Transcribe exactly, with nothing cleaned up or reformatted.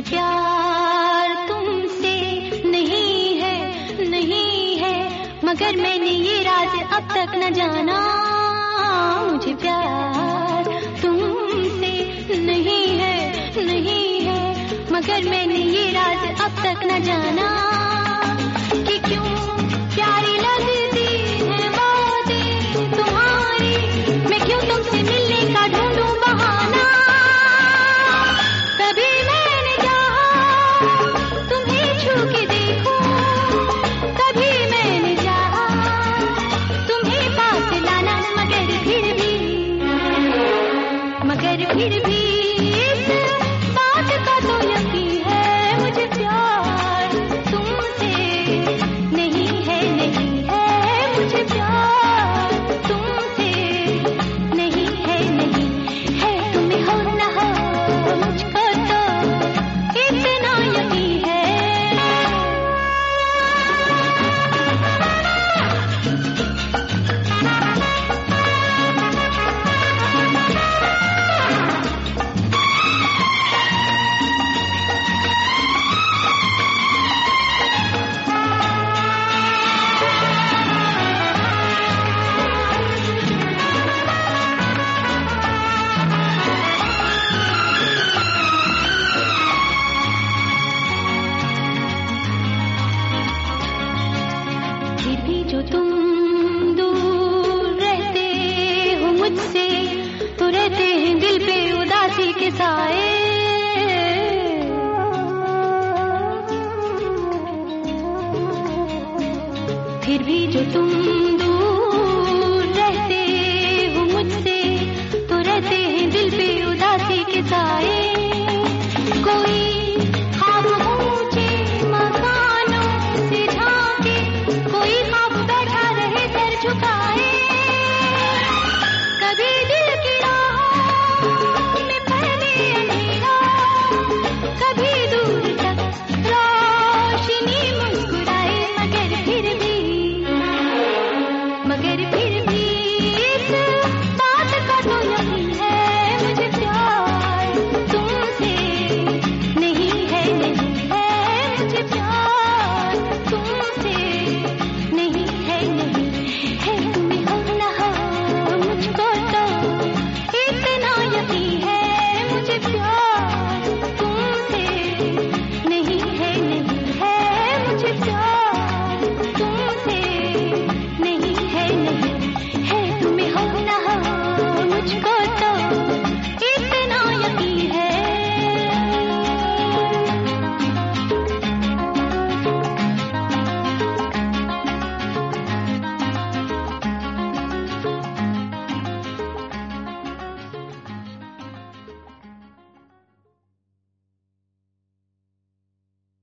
प्यार तुमसे नहीं है, नहीं है, मगर मैंने ये राज अब तक न जाना। मुझे प्यार तुमसे नहीं है, नहीं है, मगर मैंने ये राज अब तक न जाना कि क्यों प्यारी लगती है बातें तुम्हारी, मैं क्यों तुमसे मिलने का ढूंढूं बहाना। कभी मैंने चाहा तुम्हें छू के देखूं, कभी मैंने चाहा तुम्हें पास लाना, मगर फिर भी, मगर फिर भी इस बात का तो यकीन है, मुझे प्यार तुमसे नहीं है, नहीं है, मुझे प्यार तुमसे नहीं है, नहीं है, तुम्हें हो न हो मुझको तो इतना यकीन है। फिर भी जो तुम दूर रहते हो मुझसे, तो रहते हैं दिल पे उदासी के साए। फिर भी जो तुम